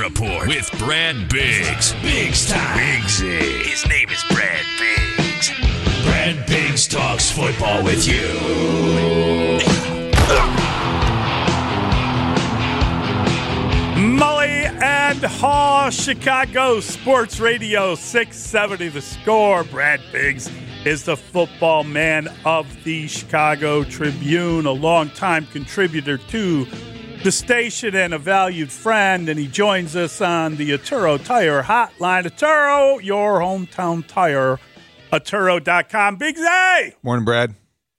Report with Brad Biggs. Biggs time. Biggsy. His name is Brad Biggs. Brad Biggs talks football with you. Mully and Haw, Chicago Sports Radio 670 The Score. Brad Biggs is the football man of the Chicago Tribune, a longtime contributor to the station and a valued friend, and he joins us on the Atturo Tire Hotline. Atturo, your hometown tire, Atturo.com. Biggs A! Morning, Brad.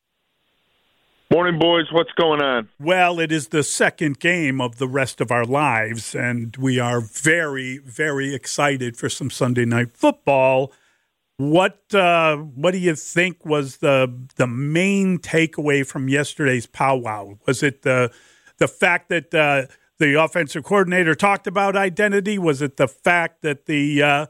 Morning, boys. What's going on? Well, it is the second game of the rest of our lives, and we are very, very excited for some Sunday night football. What do you think was the main takeaway from yesterday's powwow? Was it the fact that the offensive coordinator talked about identity? Was it the fact that the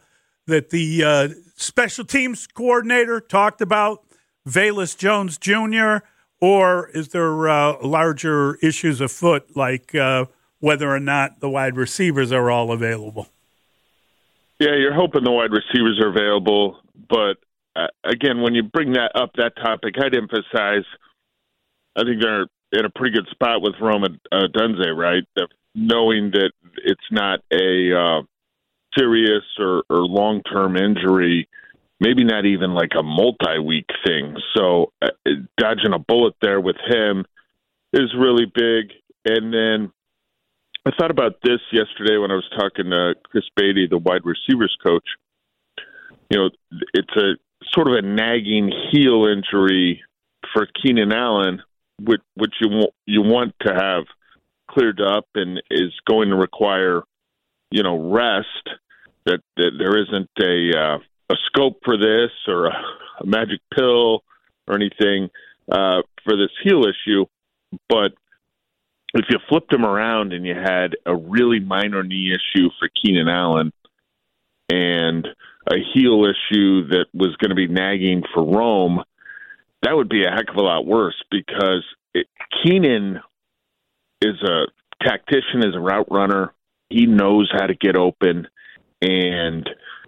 special teams coordinator talked about Velus Jones Jr.? Or is there larger issues afoot, like whether or not the wide receivers are all available? Yeah, you're hoping the wide receivers are available. But, again, when you bring that topic, I'd emphasize I think they're in a pretty good spot with Rome Odunze, right? Knowing that it's not a serious or long-term injury, maybe not even like a multi-week thing. So dodging a bullet there with him is really big. And then I thought about this yesterday when I was talking to Chris Beatty, the wide receivers coach. You know, it's a sort of a nagging heel injury for Keenan Allen, which you want to have cleared up and is going to require, rest, that there isn't a scope for this or a magic pill or anything for this heel issue. But if you flipped him around and you had a really minor knee issue for Keenan Allen and a heel issue that was going to be nagging for Rome, that would be a heck of a lot worse because Keenan is a tactician, is a route runner. He knows how to get open, and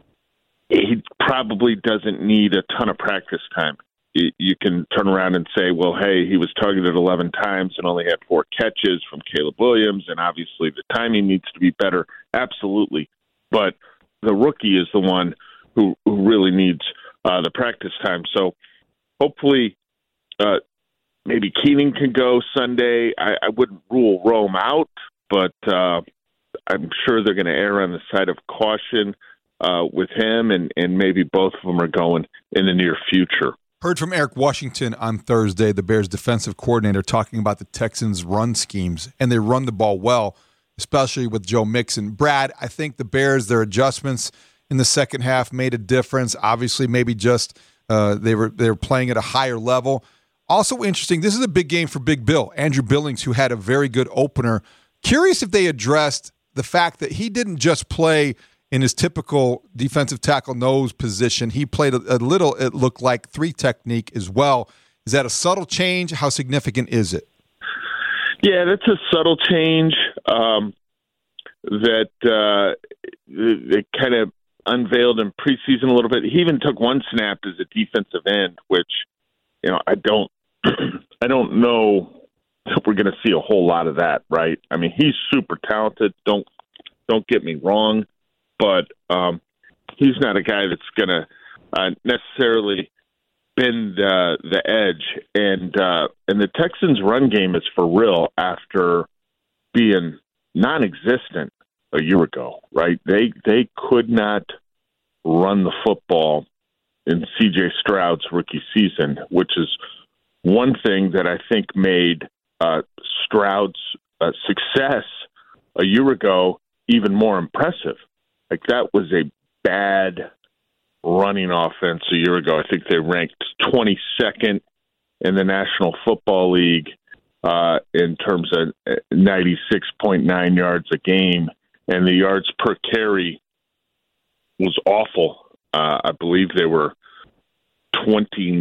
he probably doesn't need a ton of practice time. You can turn around and say, well, hey, he was targeted 11 times and only had 4 catches from Caleb Williams, and obviously the timing needs to be better. Absolutely. But the rookie is the one who really needs the practice time. So hopefully maybe Keenan can go Sunday. I wouldn't rule Rome out, but I'm sure they're going to err on the side of caution with him, and maybe both of them are going in the near future. Heard from Eric Washington on Thursday, the Bears defensive coordinator, talking about the Texans' run schemes, and they run the ball well, especially with Joe Mixon. Brad, I think the Bears, their adjustments in the second half made a difference. Obviously, maybe just they were playing at a higher level. Also interesting, this is a big game for Big Bill, Andrew Billings, who had a very good opener. Curious if they addressed the fact that he didn't just play in his typical defensive tackle nose position. He played a little, it looked like, 3 technique as well. Is that a subtle change? How significant is it? Yeah, that's a subtle change that they kind of unveiled in preseason a little bit. He even took 1 snap as a defensive end, which, I don't know if we're going to see a whole lot of that, right? I mean, he's super talented. Don't get me wrong. But he's not a guy that's going to necessarily bend the edge. And the Texans' run game is for real after being non-existent a year ago, right? They could not run the football in C.J. Stroud's rookie season, which is one thing that I think made Stroud's success a year ago even more impressive. Like, that was a bad running offense a year ago. I think they ranked 22nd in the National Football League in terms of 96.9 yards a game, and the yards per carry was awful. I believe they were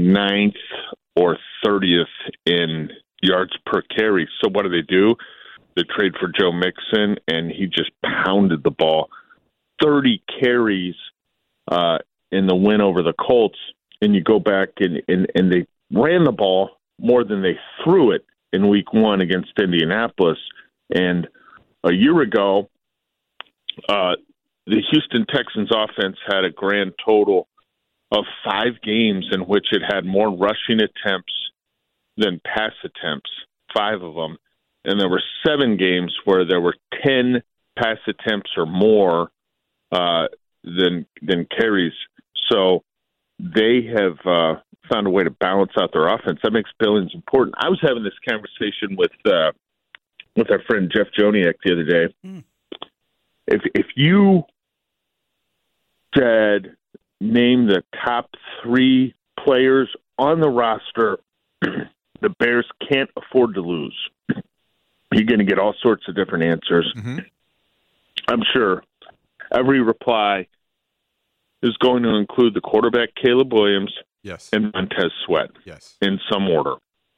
29th or 30th in yards per carry. So what do? the trade for Joe Mixon, and he just pounded the ball. 30 carries in the win over the Colts, and you go back and they ran the ball more than they threw it in week 1 against Indianapolis. And a year ago, the Houston Texans offense had a grand total of 5 games in which it had more rushing attempts than pass attempts, 5 of them. And there were 7 games where there were 10 pass attempts or more than carries. So they have found a way to balance out their offense. That makes Billings important. I was having this conversation with our friend Jeff Joniak the other day. If you said name the top 3 players on the roster the Bears can't afford to lose, you're going to get all sorts of different answers. Mm-hmm. I'm sure every reply is going to include the quarterback Caleb Williams, yes, and Montez Sweat, yes, in some order.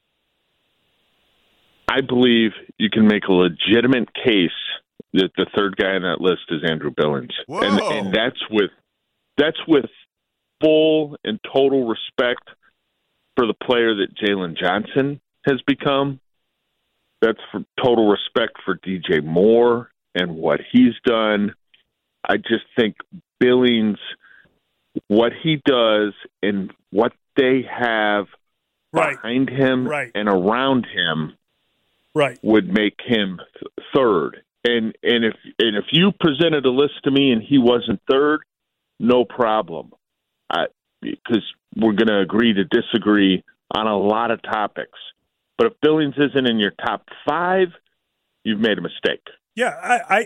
I believe you can make a legitimate case that the third guy on that list is Andrew Billings, and that's with full and total respect for the player that Jalen Johnson has become. That's for total respect for DJ Moore and what he's done. I just think Billings, what he does and what they have behind him and around him, would make him third. And if you presented a list to me and he wasn't third, no problem, because we're going to agree to disagree on a lot of topics. But if Billings isn't in your top 5, you've made a mistake. Yeah,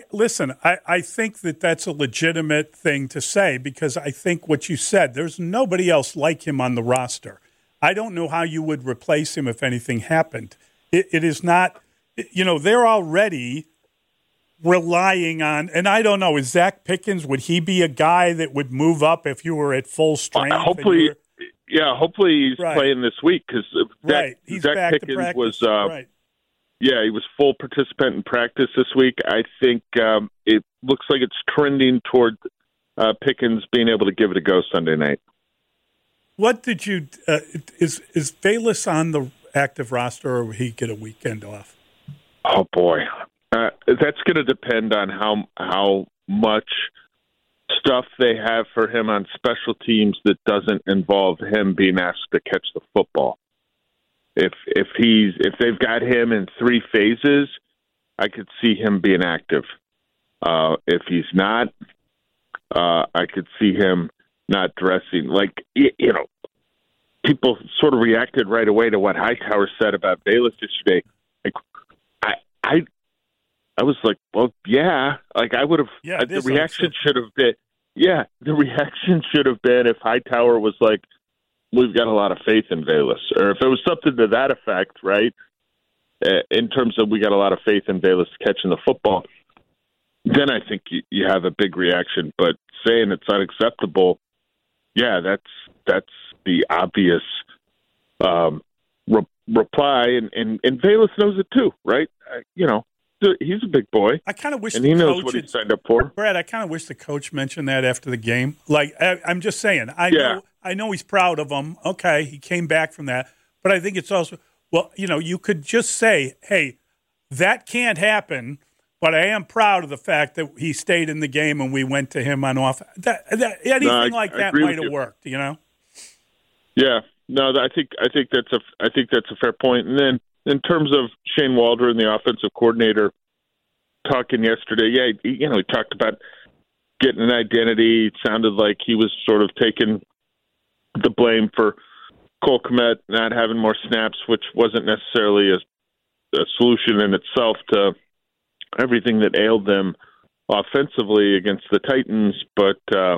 I think that's a legitimate thing to say, because I think what you said, there's nobody else like him on the roster. I don't know how you would replace him if anything happened. It is not, they're already relying on, and I don't know, is Zach Pickens, would he be a guy that would move up if you were at full strength? Hopefully he's playing this week, because Zach Pickens was yeah, he was full participant in practice this week. I think it looks like it's trending toward Pickens being able to give it a go Sunday night. What did you is Bayless on the active roster, or will he get a weekend off? Oh boy, that's going to depend on how much stuff they have for him on special teams that doesn't involve him being asked to catch the football. If they've got him in 3 phases, I could see him being active. If he's not, I could see him not dressing. Like, people sort of reacted right away to what Hightower said about Bayless yesterday. Like, I was like, well, yeah. Like, I would have. Yeah, the reaction should have been. Yeah, the reaction should have been if Hightower was like, we've got a lot of faith in Bayless, or if it was something to that effect, right? In terms of we got a lot of faith in Bayless catching the football, then I think you have a big reaction. But saying it's unacceptable, yeah, that's the obvious reply, and Bayless knows it too, right? He's a big boy. I kind of wish, and he knows what he signed up for. Brad, I kind of wish the coach mentioned that after the game. Like, I'm just saying, I know he's proud of him. Okay, he came back from that, but I think it's also, well, you could just say, hey, that can't happen, but I am proud of the fact that he stayed in the game and we went to him on off. Anything like that might have worked, Yeah, no, I think that's a fair point. And then in terms of Shane Waldron, the offensive coordinator, talking yesterday, he talked about getting an identity. It sounded like he was sort of taking the blame for Cole Kmet not having more snaps, which wasn't necessarily a solution in itself to everything that ailed them offensively against the Titans. But,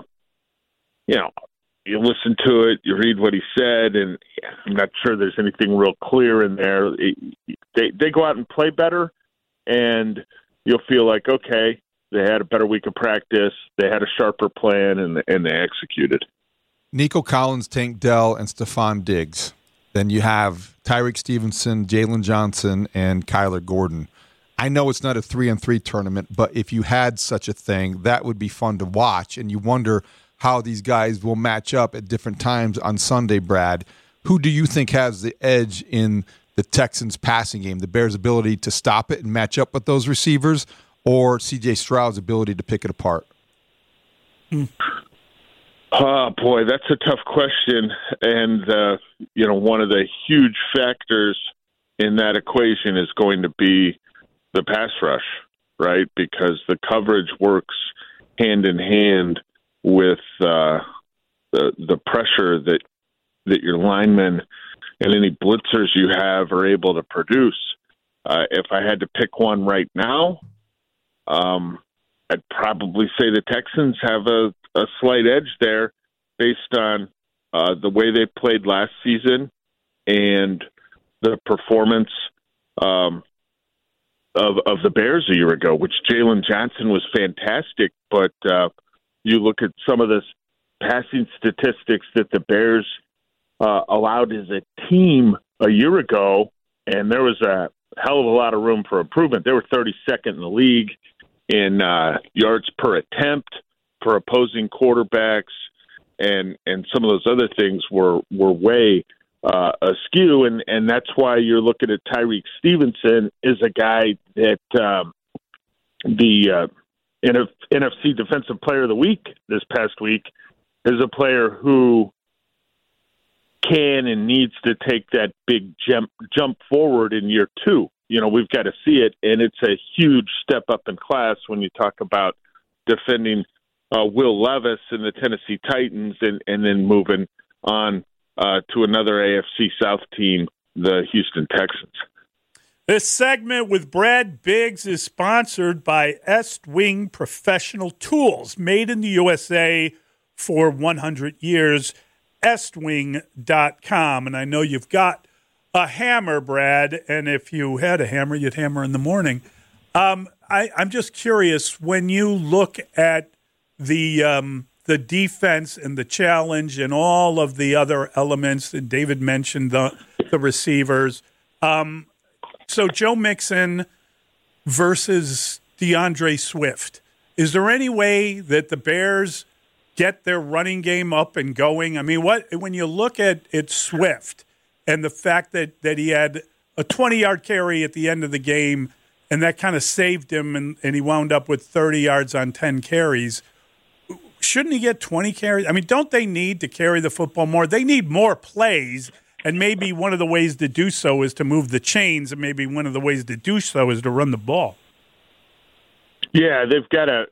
you listen to it, you read what he said, and I'm not sure there's anything real clear in there. They go out and play better, and you'll feel like, okay, they had a better week of practice, they had a sharper plan, and they executed. Nico Collins, Tank Dell, and Stephon Diggs. Then you have Tyreek Stevenson, Jalen Johnson, and Kyler Gordon. I know it's not a 3-on-3 tournament, but if you had such a thing, that would be fun to watch. And you wonder how these guys will match up at different times on Sunday, Brad. Who do you think has the edge in the Texans' passing game? The Bears' ability to stop it and match up with those receivers, or C.J. Stroud's ability to pick it apart? Oh, boy, that's a tough question. And, one of the huge factors in that equation is going to be the pass rush, right? Because the coverage works hand in hand with the pressure that your linemen and any blitzers you have are able to produce. If I had to pick one right now, I'd probably say the Texans have a slight edge there based on the way they played last season and the performance of the Bears a year ago, which Jalen Johnson was fantastic. But you look at some of the passing statistics that the Bears allowed as a team a year ago, and there was a hell of a lot of room for improvement. They were 32nd in the league in yards per attempt for opposing quarterbacks, and some of those other things were way askew, and that's why you're looking at Tyreek Stevenson is a guy that the NFC Defensive Player of the Week this past week is a player who can and needs to take that big jump forward in year two. We've got to see it, and it's a huge step up in class when you talk about defending Will Levis and the Tennessee Titans and then moving on to another AFC South team, the Houston Texans. This segment with Brad Biggs is sponsored by Estwing Professional Tools, made in the USA for 100 years, estwing.com. And I know you've got a hammer, Brad, and if you had a hammer, you'd hammer in the morning. I'm just curious, when you look at the defense and the challenge and all of the other elements, and David mentioned the receivers. So Joe Mixon versus DeAndre Swift. Is there any way that the Bears get their running game up and going? I mean, when you look at Swift and the fact that he had a 20-yard carry at the end of the game, and that kind of saved him, and he wound up with 30 yards on 10 carries, shouldn't he get 20 carries? I mean, don't they need to carry the football more? They need more plays, and maybe one of the ways to do so is to move the chains, and maybe one of the ways to do so is to run the ball. Yeah, they've got to.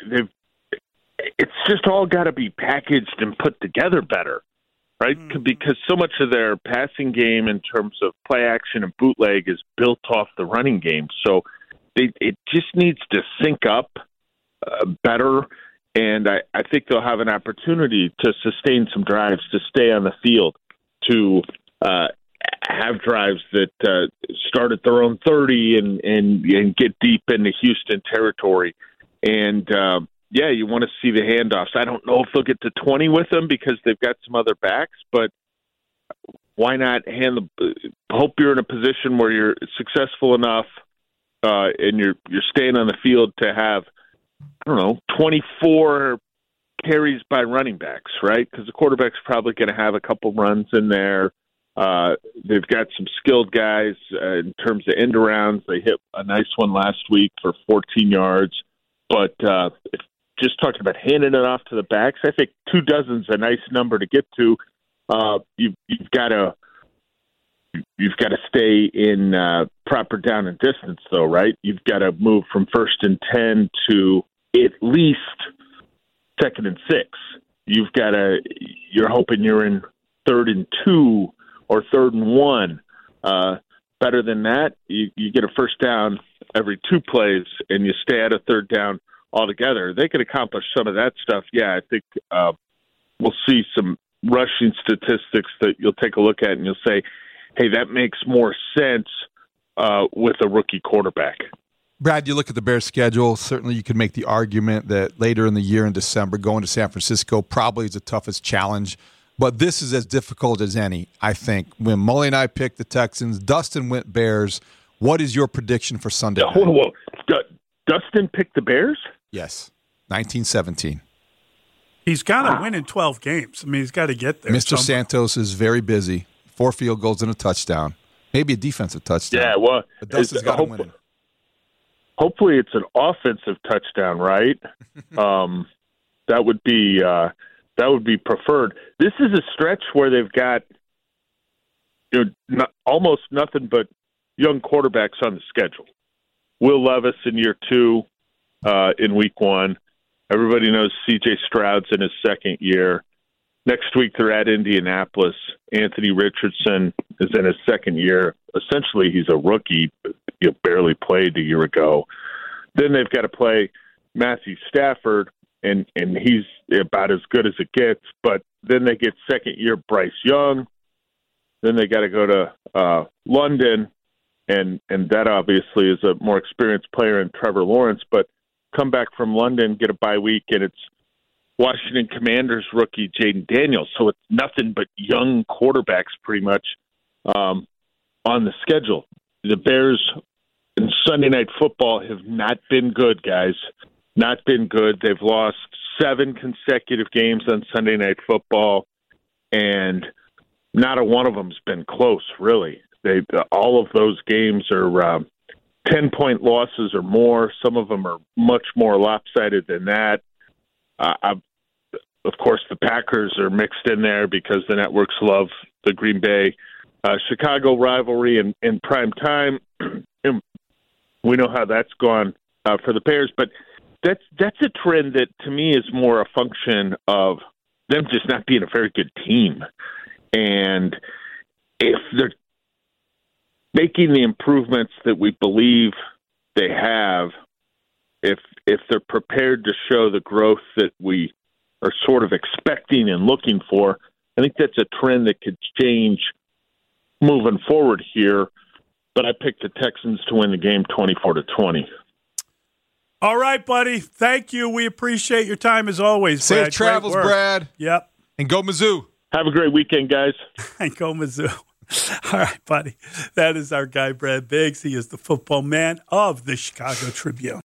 It's just all got to be packaged and put together better, right? Because so much of their passing game in terms of play action and bootleg is built off the running game. So it just needs to sync up better. And I think they'll have an opportunity to sustain some drives, to stay on the field, to have drives that start at their own 30 and get deep into Houston territory. And, you want to see the handoffs. I don't know if they'll get to 20 with them because they've got some other backs, but why not hope you're in a position where you're successful enough and you're staying on the field to have, 24 carries by running backs, right? Because the quarterback's probably going to have a couple runs in there. They've got some skilled guys in terms of end arounds. They hit a nice one last week for 14 yards. But just talking about handing it off to the backs, I think 24 is a nice number to get to. You've got to stay in proper down and distance, though, right? You've got to move from 1st and 10 to at least 2nd and 6. You're hoping you're in 3rd and 2 or 3rd and 1. Better than that, you get a first down every 2 plays and you stay at a 3rd down altogether. They could accomplish some of that stuff. Yeah, I think we'll see some rushing statistics that you'll take a look at and you'll say, hey, that makes more sense with a rookie quarterback. Brad, you look at the Bears' schedule, certainly you could make the argument that later in the year in December, going to San Francisco probably is the toughest challenge. But this is as difficult as any, I think. When Mully and I picked the Texans, Dustin went Bears. What is your prediction for Sunday night? Whoa. Dustin picked the Bears? Yes, 1917. He's got to win in 12 games. I mean, he's got to get there. Mr. Santos is very busy. 4 field goals and a touchdown. Maybe a defensive touchdown. Yeah, well, but Dustin's got to win. Hopefully it's an offensive touchdown, right? That would be preferred. This is a stretch where they've got almost nothing but young quarterbacks on the schedule. Will Levis in year 2 in week 1. Everybody knows C.J. Stroud's in his second year. Next week they're at Indianapolis. Anthony Richardson is in his second year. Essentially, he's a rookie. He barely played a year ago. Then they've got to play Matthew Stafford, and he's about as good as it gets. But then they get second-year Bryce Young. Then they got to go to London, and that obviously is a more experienced player in Trevor Lawrence. But come back from London, get a bye week, and it's Washington Commanders rookie Jaden Daniels. So it's nothing but young quarterbacks pretty much on the schedule. The Bears in Sunday Night Football have not been good, guys. Not been good. They've lost 7 consecutive games on Sunday Night Football, and not a one of them's been close, really. All of those games are 10-point losses or more. Some of them are much more lopsided than that. Of course, the Packers are mixed in there because the networks love the Green Bay Chicago rivalry in prime time. We know how that's gone for the Bears, but that's a trend that to me is more a function of them just not being a very good team. And if they're making the improvements that we believe they have, if they're prepared to show the growth that we are sort of expecting and looking for, I think that's a trend that could change moving forward here. But I picked the Texans to win the game 24-20. All right, buddy. Thank you. We appreciate your time as always, Brad. Safe travels, Brad. Yep. And go Mizzou. Have a great weekend, guys. And go Mizzou. All right, buddy. That is our guy, Brad Biggs. He is the football man of the Chicago Tribune.